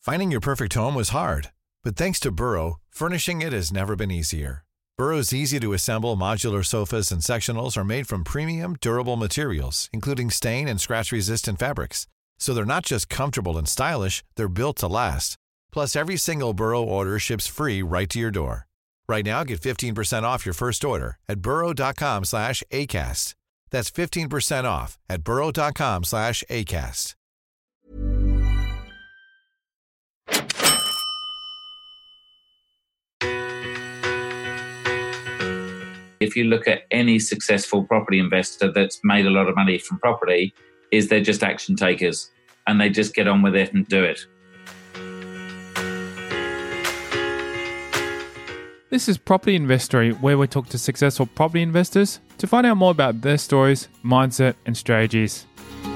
Finding your perfect home was hard, but thanks to Burrow, furnishing it has never been easier. Burrow's easy-to-assemble modular sofas and sectionals are made from premium, durable materials, including stain and scratch-resistant fabrics. So they're not just comfortable and stylish, they're built to last. Plus, every single Burrow order ships free right to your door. Right now, get 15% off your first order at burrow.com/ACAST. That's 15% off at burrow.com/ACAST. If you look at any successful property investor that's made a lot of money from property, is they're just action takers and they just get on with it and do it. This is Property Investory, where we talk to successful property investors to find out more about their stories, mindset, and strategies.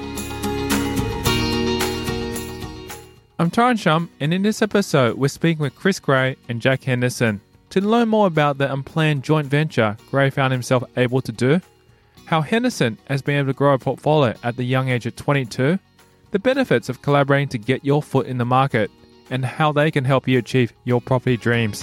I'm Tyron Shum, and in this episode, we're speaking with Chris Gray and Jack Henderson to learn more about the unplanned joint venture Gray found himself able to do, how Henderson has been able to grow a portfolio at the young age of 22, the benefits of collaborating to get your foot in the market, and how they can help you achieve your property dreams.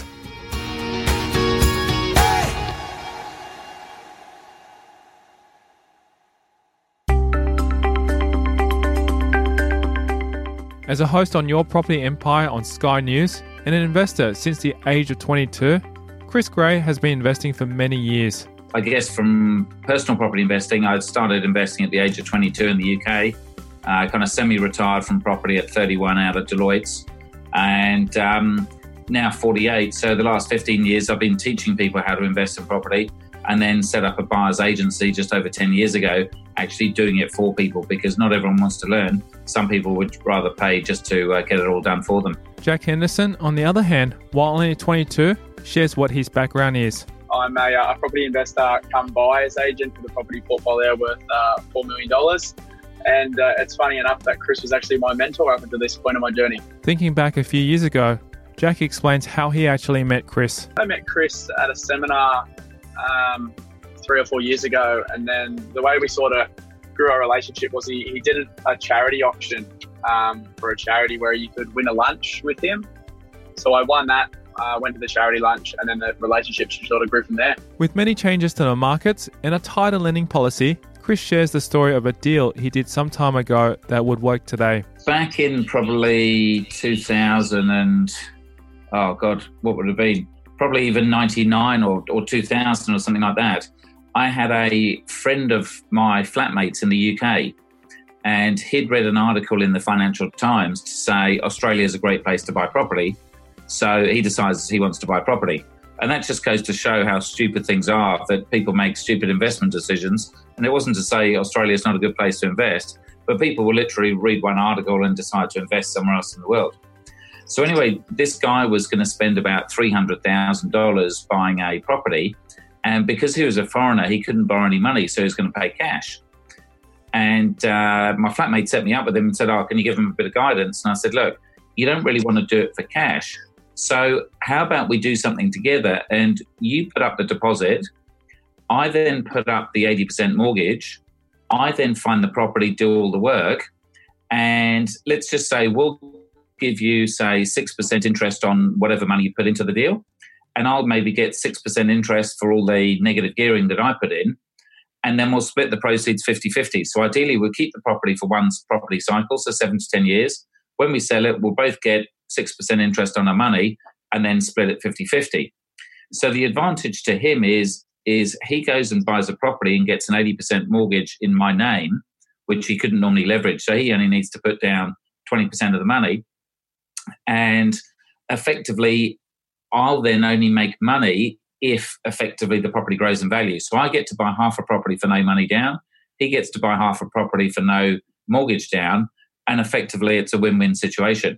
As a host on Your Property Empire on Sky News and an investor since the age of 22, Chris Gray has been investing for many years. I guess from personal property investing, I started investing at the age of 22 in the UK. I kind of semi-retired from property at 31 out of Deloitte's, and now 48. So the last 15 years, I've been teaching people how to invest in property, and then set up a buyer's agency just over 10 years ago, actually doing it for people, because not everyone wants to learn. Some people would rather pay just to get it all done for them. Jack Henderson, on the other hand, while only 22, shares what his background is. I'm a property investor come buyer's agent for the property portfolio worth $4 million. And it's funny enough that Chris was actually my mentor up until this point of my journey. Thinking back a few years ago, Jack explains how he actually met Chris. I met Chris at a seminar 3 or 4 years ago, and then the way we sort of grew our relationship was he did a charity auction for a charity where you could win a lunch with him. So I won that, went to the charity lunch, and then the relationship sort of grew from there. With many changes to the markets and a tighter lending policy, Chris shares the story of a deal he did some time ago that would work today. Back in probably 2000 and, what would it have been? Probably even 99 or 2000 or something like that. I had a friend of my flatmates in the UK, and he'd read an article in the Financial Times to say Australia is a great place to buy property. So he decides he wants to buy property. And that just goes to show how stupid things are, that people make stupid investment decisions. And it wasn't to say Australia is not a good place to invest, but people will literally read one article and decide to invest somewhere else in the world. So anyway, this guy was going to spend about $300,000 buying a property. And because he was a foreigner, he couldn't borrow any money, so he was going to pay cash. And my flatmate set me up with him and said, can you give him a bit of guidance? And I said, look, you don't really want to do it for cash. So how about we do something together, and you put up the deposit, I then put up the 80% mortgage, I then find the property, do all the work, and let's just say we'll give you, say, 6% interest on whatever money you put into the deal, and I'll maybe get 6% interest for all the negative gearing that I put in, and then we'll split the proceeds 50-50. So ideally, we'll keep the property for one property cycle, so 7 to 10 years. When we sell it, we'll both get 6% interest on our money and then split it 50-50. So the advantage to him is he goes and buys a property and gets an 80% mortgage in my name, which he couldn't normally leverage. So he only needs to put down 20% of the money. And effectively, I'll then only make money if effectively the property grows in value. So I get to buy half a property for no money down. He gets to buy half a property for no mortgage down. And effectively, it's a win-win situation.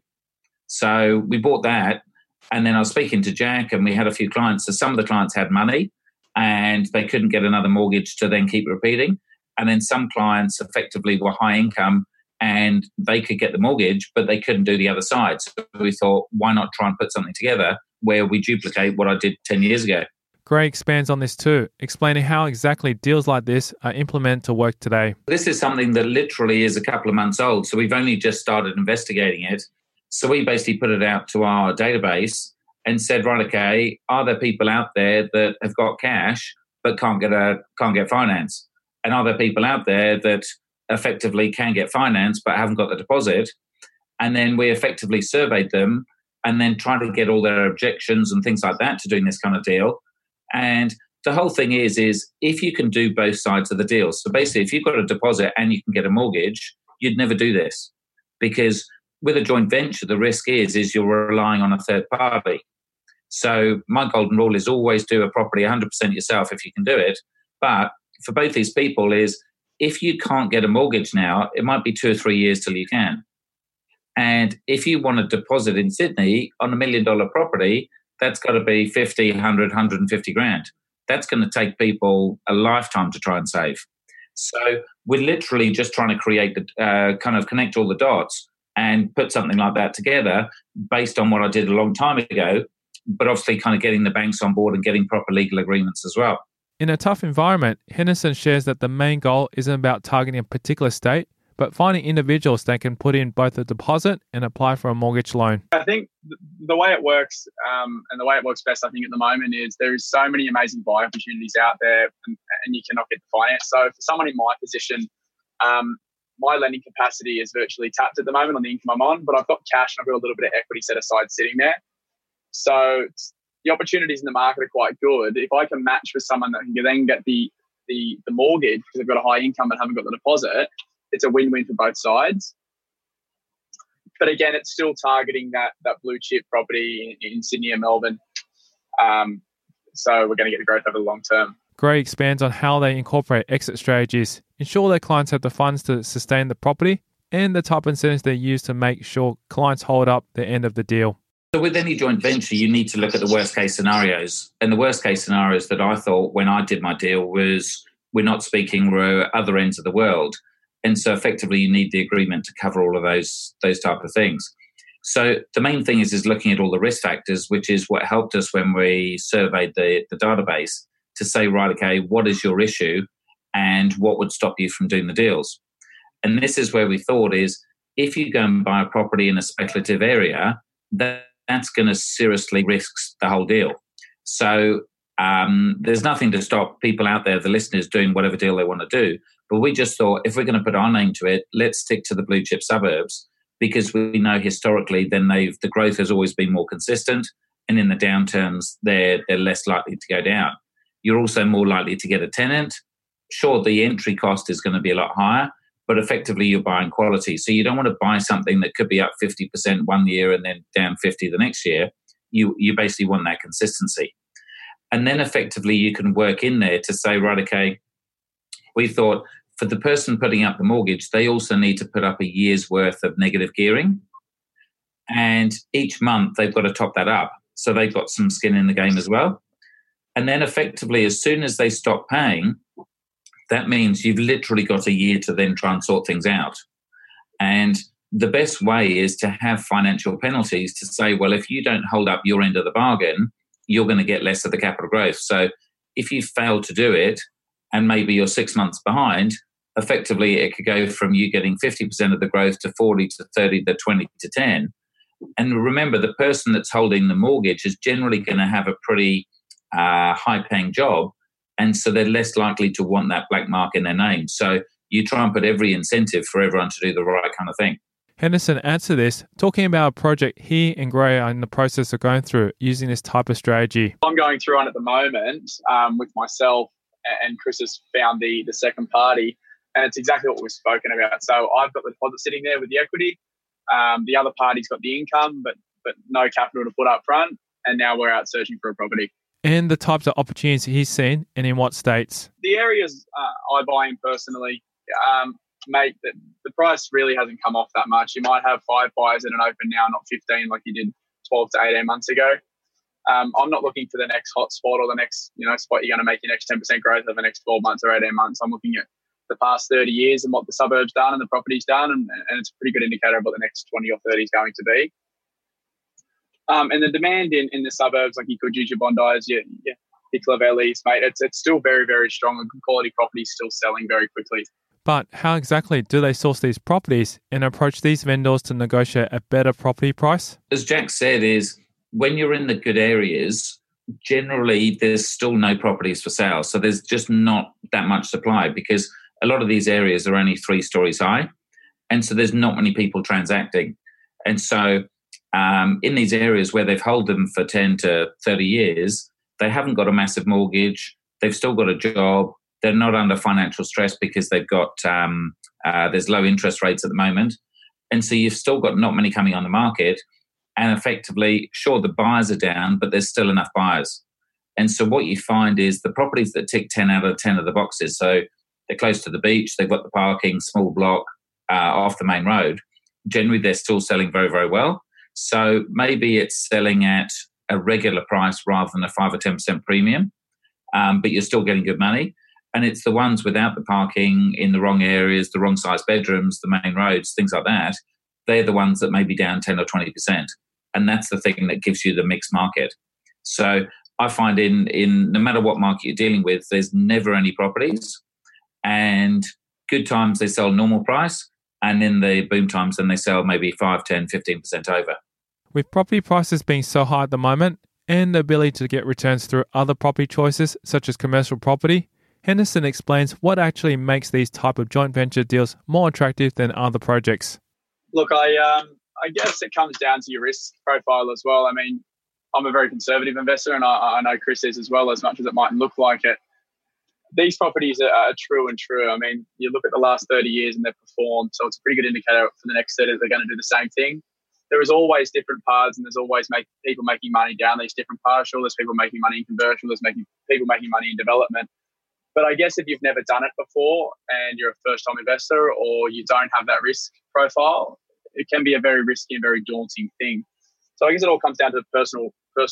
So we bought that. And then I was speaking to Jack, and we had a few clients. So some of the clients had money and they couldn't get another mortgage to then keep repeating. And then some clients effectively were high income and they could get the mortgage, but they couldn't do the other side. So we thought, why not try and put something together where we duplicate what I did 10 years ago? Gray expands on this too, explaining how exactly deals like this are implemented to work today. This is something that literally is a couple of months old, so we've only just started investigating it. So we basically put it out to our database and said, right, okay, are there people out there that have got cash but can't get finance? And are there people out there that effectively can get finance but haven't got the deposit? And then we effectively surveyed them and then tried to get all their objections and things like that to doing this kind of deal. And the whole thing is if you can do both sides of the deal. So basically, if you've got a deposit and you can get a mortgage, you'd never do this, because with a joint venture, the risk is you're relying on a third party. So my golden rule is always do a property 100% yourself if you can do it. But for both these people is if you can't get a mortgage now, it might be 2 or 3 years till you can. And if you want a deposit in Sydney on $1 million property, that's got to be 50, 100, 150 grand. That's going to take people a lifetime to try and save. So we're literally just trying to create kind of connect all the dots and put something like that together based on what I did a long time ago, but obviously kind of getting the banks on board and getting proper legal agreements as well. In a tough environment, Henderson shares that the main goal isn't about targeting a particular state, but finding individuals that can put in both a deposit and apply for a mortgage loan. I think the way it works, and the way it works best, I think, at the moment is there is so many amazing buy opportunities out there, and you cannot get the finance. So for someone in my position, my lending capacity is virtually tapped at the moment on the income I'm on, but I've got cash and I've got a little bit of equity set aside sitting there. So the opportunities in the market are quite good. If I can match with someone that can then get the mortgage because they've got a high income but haven't got the deposit, it's a win-win for both sides. But again, it's still targeting that blue chip property in Sydney and Melbourne. So we're going to get the growth over the long term. Gray expands on how they incorporate exit strategies, ensure their clients have the funds to sustain the property, and the type of incentives they use to make sure clients hold up the end of the deal. So with any joint venture, you need to look at the worst case scenarios. And the worst case scenarios that I thought when I did my deal was we're not speaking we're other ends of the world. And so effectively you need the agreement to cover all of those type of things. So the main thing is looking at all the risk factors, which is what helped us when we surveyed the database to say, right, okay, what is your issue and what would stop you from doing the deals? And this is where we thought is if you go and buy a property in a speculative area, that's going to seriously risk the whole deal. So there's nothing to stop people out there, the listeners, doing whatever deal they want to do. But we just thought if we're going to put our name to it, let's stick to the blue chip suburbs because we know historically then the growth has always been more consistent, and in the downturns they're less likely to go down. You're also more likely to get a tenant. Sure, the entry cost is going to be a lot higher, but effectively you're buying quality. So you don't want to buy something that could be up 50% one year and then down 50 the next year. You basically want that consistency. And then effectively you can work in there to say, right, okay, we thought for the person putting up the mortgage, they also need to put up a year's worth of negative gearing. And each month they've got to top that up. So they've got some skin in the game as well. And then effectively, as soon as they stop paying, that means you've literally got a year to then try and sort things out. And the best way is to have financial penalties to say, well, if you don't hold up your end of the bargain, you're going to get less of the capital growth. So if you fail to do it and maybe you're 6 months behind, effectively it could go from you getting 50% of the growth to 40 to 30 to 20 to 10. And remember, the person that's holding the mortgage is generally going to have a pretty high-paying job, and so they're less likely to want that black mark in their name. So you try and put every incentive for everyone to do the right kind of thing. Henderson adds to this, talking about a project he and Gray are in the process of going through using this type of strategy. I'm going through one at the moment with myself, and Chris has found the second party, and it's exactly what we've spoken about. So I've got the deposit sitting there with the equity. The other party's got the income, but no capital to put up front, and now we're out searching for a property. And the types of opportunities he's seen and in what states? The areas I buy in personally, mate, the price really hasn't come off that much. You might have 5 buyers in an open now, not 15 like you did 12 to 18 months ago. I'm not looking for the next hot spot or the next spot you're going to make your next 10% growth over the next 12 months or 18 months. I'm looking at the past 30 years and what the suburb's done and the property's done, and it's a pretty good indicator of what the next 20 or 30 is going to be. And the demand in the suburbs, like you could use your Bondis, your Clavellis, mate, it's still very, very strong, and good quality property is still selling very quickly. But how exactly do they source these properties and approach these vendors to negotiate a better property price? As Jack said, is when you're in the good areas, generally there's still no properties for sale. So there's just not that much supply because a lot of these areas are only 3 stories high. And so there's not many people transacting. And so in these areas where they've held them for 10 to 30 years, they haven't got a massive mortgage. They've still got a job. They're not under financial stress because they've got, there's low interest rates at the moment. And so you've still got not many coming on the market. And effectively, sure, the buyers are down, but there's still enough buyers. And so what you find is the properties that tick 10 out of 10 of the boxes, so they're close to the beach, they've got the parking, small block, off the main road, generally they're still selling very, very well. So maybe it's selling at a regular price rather than a 5 or 10% premium, but you're still getting good money. And it's the ones without the parking, in the wrong areas, the wrong size bedrooms, the main roads, things like that, they're the ones that may be down 10 or 20%. And that's the thing that gives you the mixed market. So I find in no matter what market you're dealing with, there's never any properties. And good times, they sell normal price. And in the boom times, then they sell maybe 5, 10, 15% over. With property prices being so high at the moment and the ability to get returns through other property choices, such as commercial property, Henderson explains what actually makes these type of joint venture deals more attractive than other projects. Look, I guess it comes down to your risk profile as well. I mean, I'm a very conservative investor, and I know Chris is as well, as much as it might look like it. These properties are true and true. I mean, you look at the last 30 years and they've performed, so it's a pretty good indicator for the next 30 that they're going to do the same thing. There is always different paths, and there's always people making money down these different partial. There's people making money in commercial. There's people making money in development. But I guess if you've never done it before and you're a first-time investor or you don't have that risk profile, it can be a very risky and very daunting thing. So I guess it all comes down to personal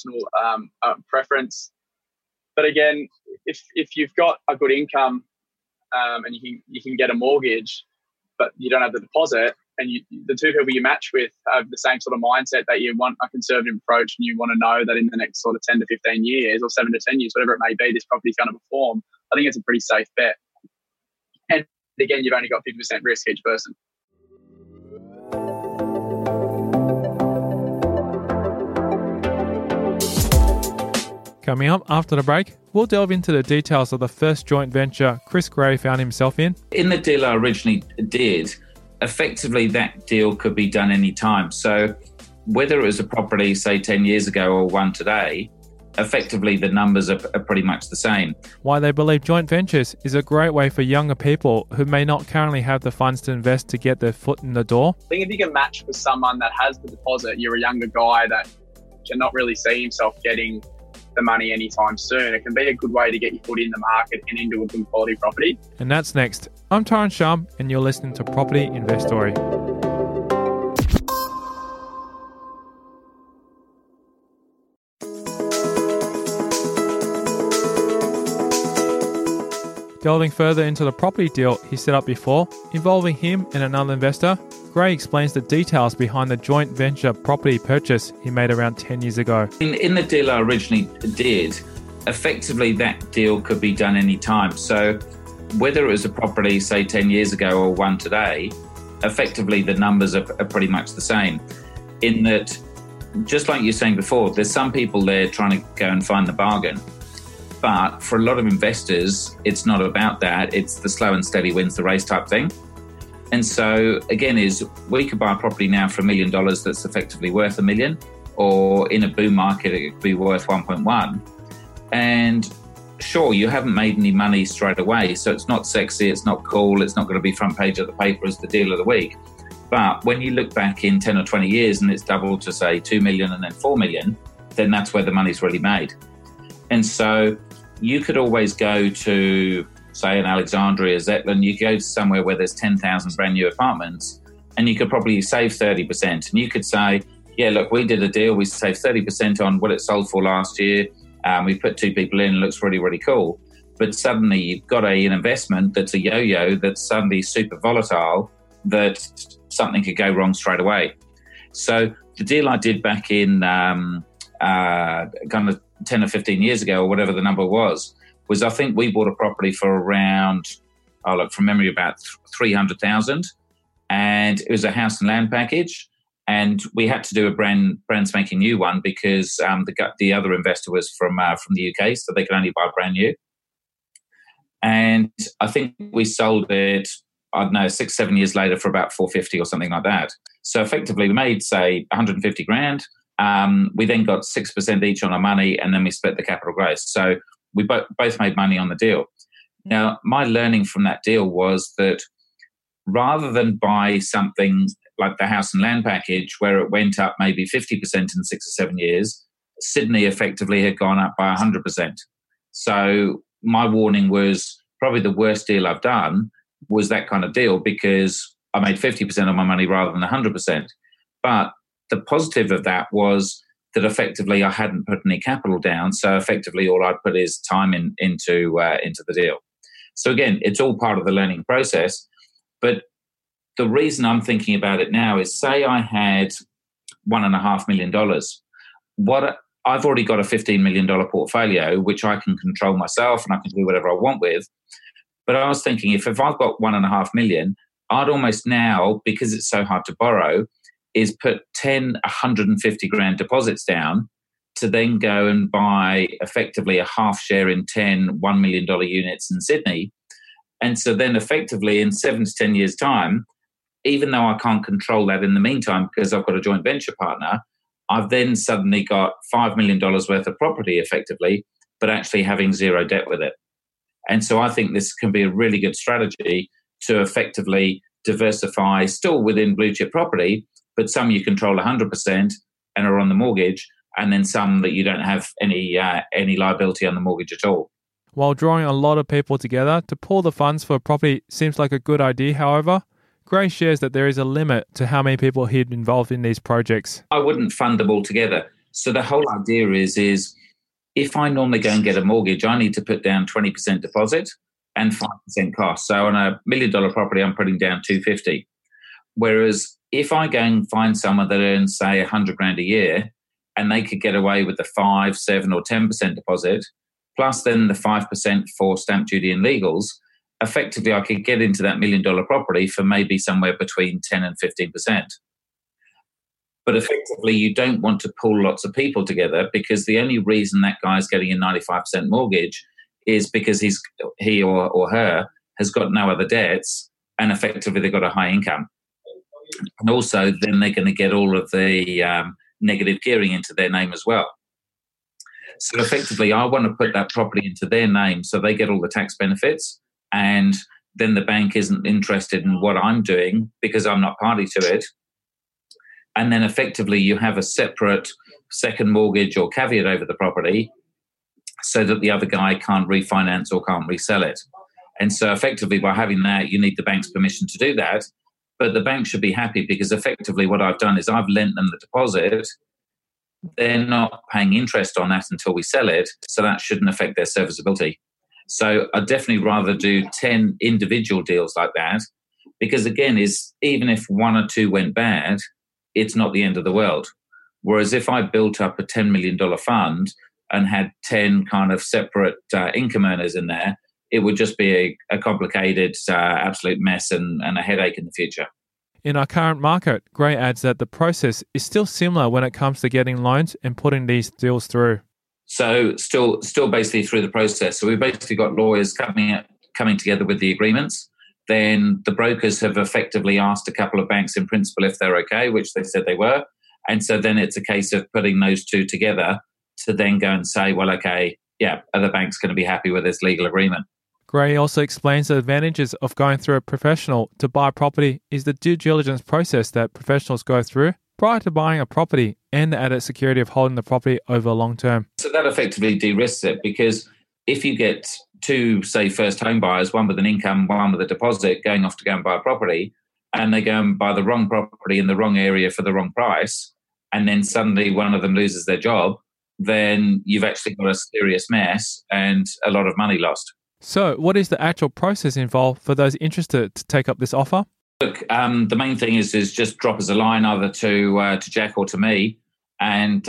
preference. But again, if you've got a good income and you can get a mortgage, but you don't have the deposit, and the two people you match with have the same sort of mindset that you want a conservative approach and you want to know that in the next sort of 10 to 15 years or 7 to 10 years, whatever it may be, this property is going to perform, I think it's a pretty safe bet. And again, you've only got 50% risk each person. Coming up after the break, we'll delve into the details of the first joint venture Chris Gray found himself in. In the deal I originally did, effectively that deal could be done any time. So whether it was a property, say 10 years ago or one today, effectively the numbers are pretty much the same. Why they believe joint ventures is a great way for younger people who may not currently have the funds to invest to get their foot in the door. I think if you can match with someone that has the deposit, you're a younger guy that cannot really see himself getting the money anytime soon. It can be a good way to get your foot in the market and into a good quality property. And that's next. I'm Tyron Shum and you're listening to Property Investory. Delving further into the property deal he set up before, involving him and another investor, Gray explains the details behind the joint venture property purchase he made around 10 years ago. In the deal I originally did, effectively that deal could be done any time. So whether it was a property, say 10 years ago or one today, effectively the numbers are pretty much the same. In that, just like you were saying before, there's some people there trying to go and find the bargain. But for a lot of investors, it's not about that. It's the slow and steady wins the race type thing. And so, again, we could buy a property now for $1 million that's effectively worth $1 million, or in a boom market, it could be worth 1.1. And sure, you haven't made any money straight away, so it's not sexy, it's not cool, it's not going to be front page of the paper as the deal of the week. But when you look back in 10 or 20 years and it's doubled to, say, 2 million and then 4 million, then that's where the money's really made. And so you could always go to, say, in Alexandria, Zetland, you go to somewhere where there's 10,000 brand new apartments and you could probably save 30%. And you could say, yeah, look, we did a deal, we saved 30% on what it sold for last year. We put 2 people in, it looks really, really cool. But suddenly you've got an investment that's a yo-yo that's suddenly super volatile, that something could go wrong straight away. So the deal I did back in kind of 10 or 15 years ago, or whatever the number was I think we bought a property for around from memory, about 300,000. And it was a house and land package. And we had to do a brand spanking new one because the other investor was from the UK, so they could only buy brand new. And I think we sold it, I don't know, 6-7 years later for about 450 or something like that. So effectively, we made, say, 150 grand. We then got 6% each on our money, and then we split the capital gross. So we both made money on the deal. Now, my learning from that deal was that rather than buy something like the house and land package, where it went up maybe 50% in 6 or 7 years, Sydney effectively had gone up by 100%. So my warning was probably the worst deal I've done was that kind of deal, because I made 50% of my money rather than 100%. But the positive of that was that effectively I hadn't put any capital down. So effectively all I'd put is time into the deal. So again, it's all part of the learning process. But the reason I'm thinking about it now is, say I had $1.5 million. I've already got a $15 million portfolio, which I can control myself and I can do whatever I want with. But I was thinking, if I've got $1.5 million, I'd almost now, because it's so hard to borrow, is put 10, 150 grand deposits down to then go and buy effectively a half share in 10 $1 million units in Sydney. And so then effectively in 7 to 10 years' time, even though I can't control that in the meantime because I've got a joint venture partner, I've then suddenly got $5 million worth of property effectively, but actually having zero debt with it. And so I think this can be a really good strategy to effectively diversify, still within blue chip property, but some you control 100% and are on the mortgage, and then some that you don't have any liability on the mortgage at all. While drawing a lot of people together to pool the funds for a property seems like a good idea, however, Gray shares that there is a limit to how many people he'd involved in these projects. I wouldn't fund them all together. So the whole idea is if I normally go and get a mortgage, I need to put down 20% deposit and 5% cost. So on $1 million property, I'm putting down $250. Whereas if I go and find someone that earns, say, 100 grand a year, and they could get away with the 5, 7 or 10% deposit, plus then the 5% for stamp duty and legals, effectively I could get into that $1 million property for maybe somewhere between 10 and 15%. But effectively, you don't want to pull lots of people together, because the only reason that guy's getting a 95% mortgage is because he or her has got no other debts, and effectively they've got a high income. And also then they're going to get all of the negative gearing into their name as well. So effectively, I want to put that property into their name so they get all the tax benefits, and then the bank isn't interested in what I'm doing because I'm not party to it. And then effectively you have a separate second mortgage or caveat over the property so that the other guy can't refinance or can't resell it. And so effectively by having that, you need the bank's permission to do that. But the bank should be happy, because effectively what I've done is I've lent them the deposit. They're not paying interest on that until we sell it, so that shouldn't affect their serviceability. So I'd definitely rather do 10 individual deals like that, because again, even if 1 or 2 went bad, it's not the end of the world. Whereas if I built up a $10 million fund and had 10 kind of separate income earners in there, it would just be a complicated, absolute mess and a headache in the future. In our current market, Gray adds that the process is still similar when it comes to getting loans and putting these deals through. So still basically through the process. So we've basically got lawyers coming together with the agreements. Then the brokers have effectively asked a couple of banks in principle if they're okay, which they said they were. And so then it's a case of putting those two together to then go and say, well, okay, yeah, are the banks going to be happy with this legal agreement? Gray also explains the advantages of going through a professional to buy property is the due diligence process that professionals go through prior to buying a property, and the added security of holding the property over long term. So that effectively de-risks it, because if you get 2, say, first home buyers, one with an income, one with a deposit, going off to go and buy a property, and they go and buy the wrong property in the wrong area for the wrong price, and then suddenly one of them loses their job, then you've actually got a serious mess and a lot of money lost. So what is the actual process involved for those interested to take up this offer? Look, the main thing is just drop us a line either to Jack or to me. And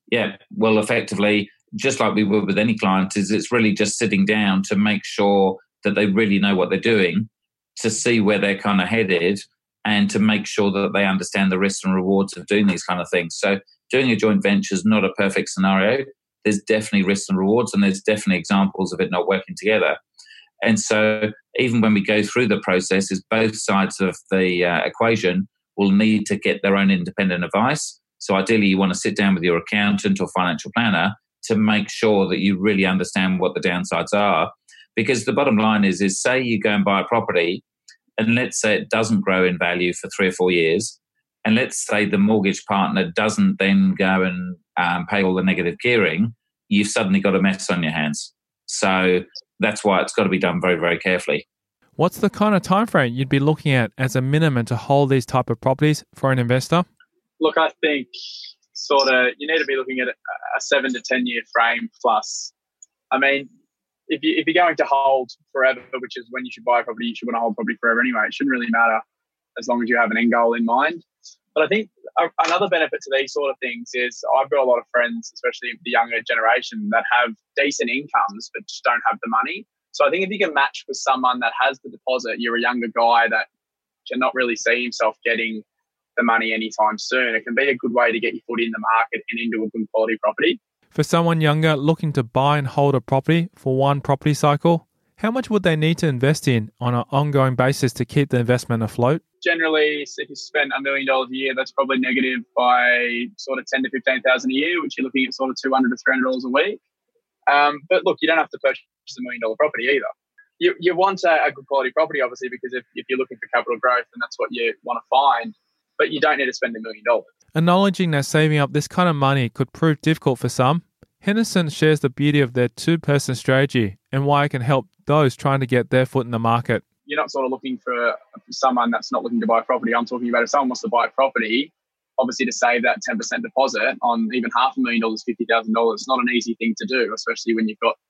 we'll effectively, just like we would with any client, is it's really just sitting down to make sure that they really know what they're doing, to see where they're kind of headed, and to make sure that they understand the risks and rewards of doing these kind of things. So doing a joint venture is not a perfect scenario. There's definitely risks and rewards, and there's definitely examples of it not working together. And so even when we go through the process, is both sides of the equation will need to get their own independent advice. So ideally, you want to sit down with your accountant or financial planner to make sure that you really understand what the downsides are. Because the bottom line is say you go and buy a property, and let's say it doesn't grow in value for 3 or 4 years, and let's say the mortgage partner doesn't then go and pay all the negative gearing, you've suddenly got a mess on your hands. So that's why it's got to be done very, very carefully. What's the kind of time frame you'd be looking at as a minimum to hold these type of properties for an investor? Look, I think sort of you need to be looking at a 7 to 10 year frame plus. I mean, if you're going to hold forever, which is when you should buy a property, you should want to hold property forever anyway. It shouldn't really matter as long as you have an end goal in mind. But I think another benefit to these sort of things is I've got a lot of friends, especially the younger generation, that have decent incomes but just don't have the money. So I think if you can match with someone that has the deposit, you're a younger guy that cannot really see himself getting the money anytime soon, it can be a good way to get your foot in the market and into a good quality property. For someone younger looking to buy and hold a property for one property cycle, how much would they need to invest in on an ongoing basis to keep the investment afloat? Generally, if you spend $1 million a year, that's probably negative by sort of 10 to 15,000 a year, which you're looking at sort of $200 to $300 a week. But look, you don't have to purchase $1 million property either. You want a good quality property, obviously, because if you're looking for capital growth, then that's what you want to find. But you don't need to spend $1 million. Acknowledging that saving up this kind of money could prove difficult for some, Henderson shares the beauty of their two-person strategy and why it can help those trying to get their foot in the market. You're not sort of looking for someone that's not looking to buy a property. I'm talking about if someone wants to buy a property, obviously to save that 10% deposit on even $500,000, $50,000, it's not an easy thing to do, especially when you've got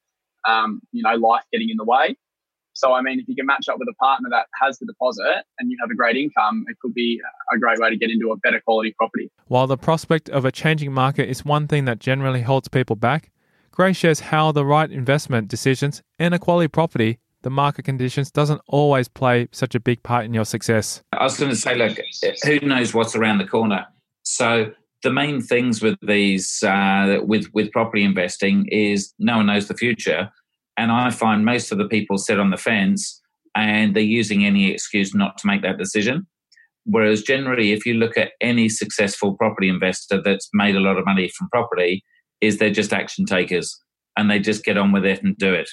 life getting in the way. So, I mean, if you can match up with a partner that has the deposit and you have a great income, it could be a great way to get into a better quality property. While the prospect of a changing market is one thing that generally holds people back, Gray shares how the right investment decisions and a quality property, the market conditions doesn't always play such a big part in your success. I was going to say, look, who knows what's around the corner? So the main things with these, with property investing is no one knows the future. And I find most of the people sit on the fence and they're using any excuse not to make that decision. Whereas generally, if you look at any successful property investor that's made a lot of money from property, is they're just action takers and they just get on with it and do it.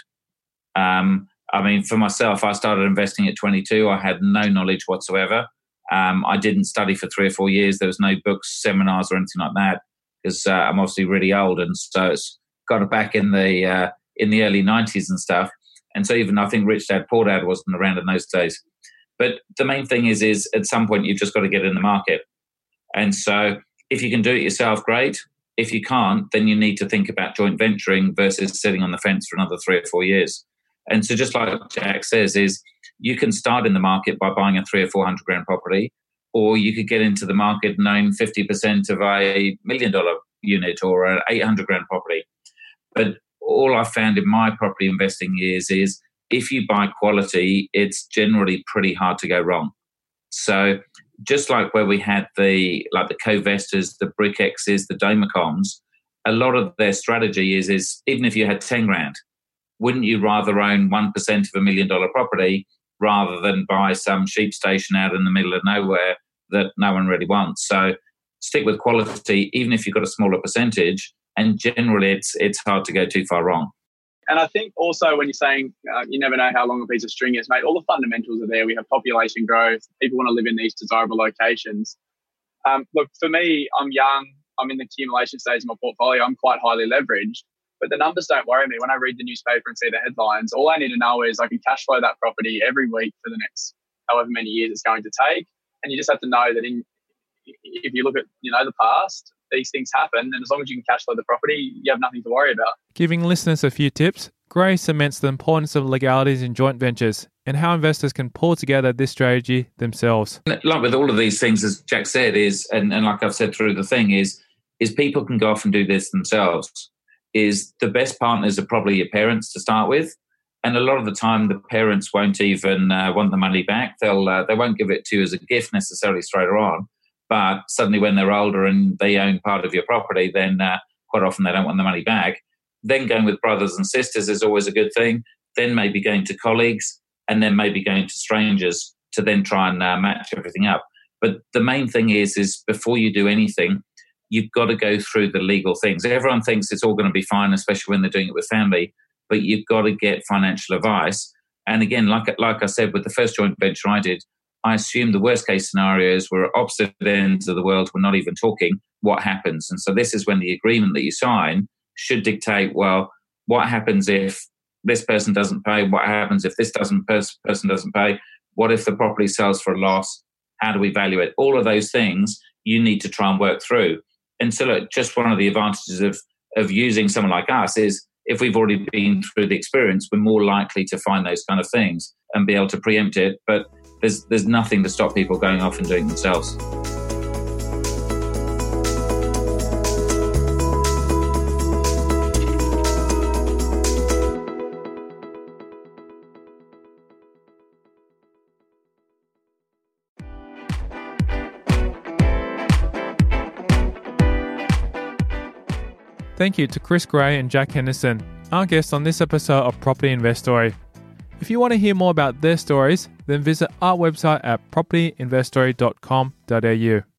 I mean, for myself, I started investing at 22. I had no knowledge whatsoever. I didn't study for 3 or 4 years. There was no books, seminars or anything like that because I'm obviously really old. And so it's got it back in the early 90s and stuff. And so even I think Rich Dad Poor Dad wasn't around in those days. But the main thing is at some point you've just got to get in the market. And so if you can do it yourself, great. If you can't, then you need to think about joint venturing versus sitting on the fence for another 3 or 4 years. And so just like Jack says, is you can start in the market by buying a 300 or 400 grand property, or you could get into the market and own 50% of a $1 million unit or an 800 grand property. But all I've found in my property investing years is if you buy quality, it's generally pretty hard to go wrong. So just like where we had the Covestas, the Brickexes, the Domacoms, a lot of their strategy is even if you had 10 grand, wouldn't you rather own 1% of $1 million property rather than buy some sheep station out in the middle of nowhere that no one really wants? So stick with quality, even if you've got a smaller percentage. And generally, it's hard to go too far wrong. And I think also when you're saying you never know how long a piece of string is, mate, all the fundamentals are there. We have population growth. People want to live in these desirable locations. Look, for me, I'm young. I'm in the accumulation stage of my portfolio. I'm quite highly leveraged. But the numbers don't worry me. When I read the newspaper and see the headlines, all I need to know is I can cash flow that property every week for the next however many years it's going to take. And you just have to know that if you look at the past, these things happen, and as long as you can cash flow the property, you have nothing to worry about. Giving listeners a few tips, Gray cements the importance of legalities in joint ventures and how investors can pull together this strategy themselves. Like with all of these things, as Jack said, and like I've said through the thing, is people can go off and do this themselves. Is the best partners are probably your parents to start with. And a lot of the time, the parents won't even want the money back. They won't give it to you as a gift necessarily straight on. But suddenly when they're older and they own part of your property, then quite often they don't want the money back. Then going with brothers and sisters is always a good thing. Then maybe going to colleagues, and then maybe going to strangers to then try and match everything up. But the main thing is before you do anything, you've got to go through the legal things. Everyone thinks it's all going to be fine, especially when they're doing it with family, but you've got to get financial advice. And again, like I said, with the first joint venture I did, I assumed the worst case scenarios were at opposite ends of the world, we're not even talking, what happens? And so this is when the agreement that you sign should dictate, well, what happens if this person doesn't pay? What happens if this person doesn't pay? What if the property sells for a loss? How do we value it? All of those things you need to try and work through. And so look, just one of the advantages of using someone like us is if we've already been through the experience, we're more likely to find those kind of things and be able to preempt it. But there's nothing to stop people going off and doing it themselves. Thank you to Chris Gray and Jack Henderson, our guests on this episode of Property Investory. If you want to hear more about their stories, then visit our website at propertyinvestory.com.au.